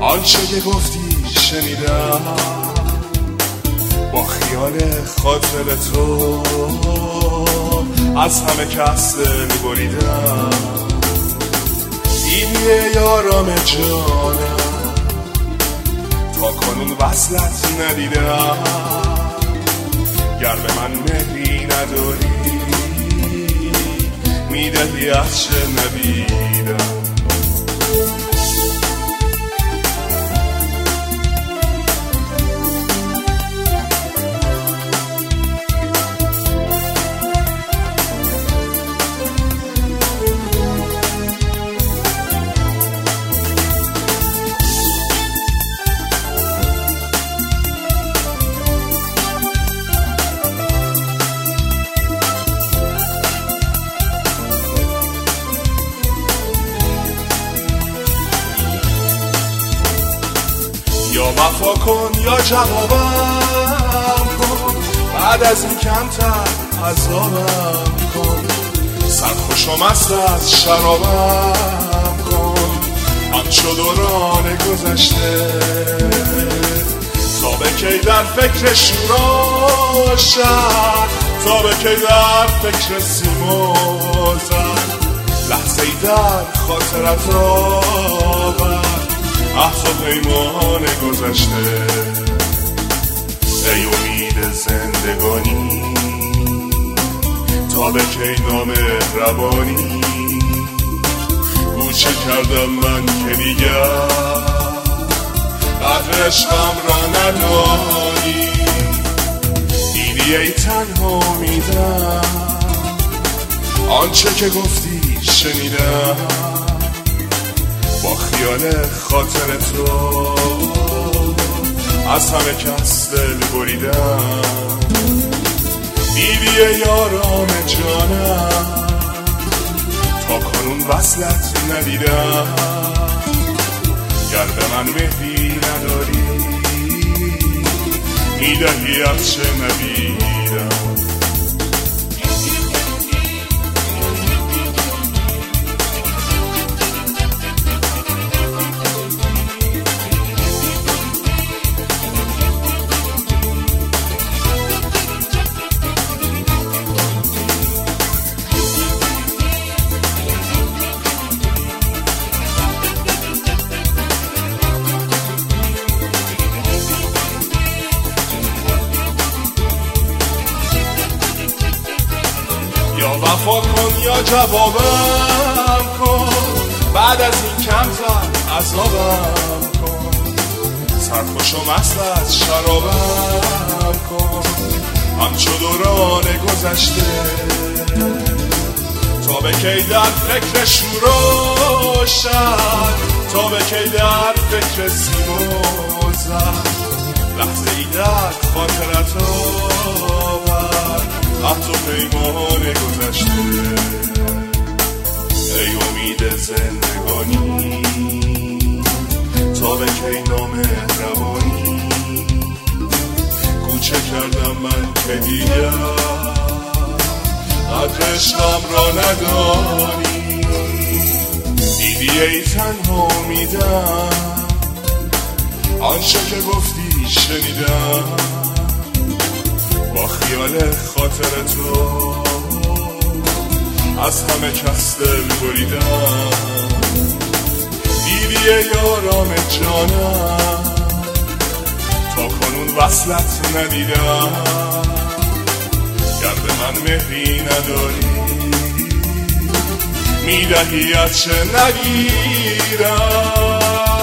آنچه که گفتی شنیدم، با خیال خاطر تو از همه کس دل بریدم. اینیه یارم جانم، تا کنون وصلت ندیدم. گر به من مهری نداری، میدهی از چه نبیدم. یا وفا کن یا جوابم کن، بعد از این کمتر عذابم کن. سرخوش و مست از شرابم کن، همچو دوران گذشته. تا به کی در فکر شوراشم، تا به کی در فکر سیم و زر. لحظه ای در خاطرت آور، عهد و پیمان گذشته. ای امید زندگانی، تا به کی نامهربانی. گوچه کردم من که دیگر قدر عشقم را ندانی. دیدی ای تنها امیدم، آنچه که گفتی شنیدم. با خیال خاطر تو از همه کس دل بریدم. دیدی یارم جانم، تا کنون وصلت ندیدم. گر به من مهری نداری، میدهی از چه نبیدم. یا وفا کن یا جوابم کن، بعد از این کمتر عذابم کن. سرخوش و مست از شرابم کن، همچو دوران گذشته. تا به کی در فکر شوراشم، تا به کی در فکر سیم و زر. لحظه ای در خاطرت آور، عهد و پیمان گذشته. ای امید زندگانی، تا به کی نامهربانی. کوچه کردم من که دیگر قدر عشقم را ندانی. دیدی ای تنها امیدم، آنچه که گفتی شنیدم. با خیال خاطر تو از همه کس دل بریدم. دیدی یارم جانم، تا کنون وصلت ندیدم. گر به من مهری نداری، میدهی از چه نگیرم.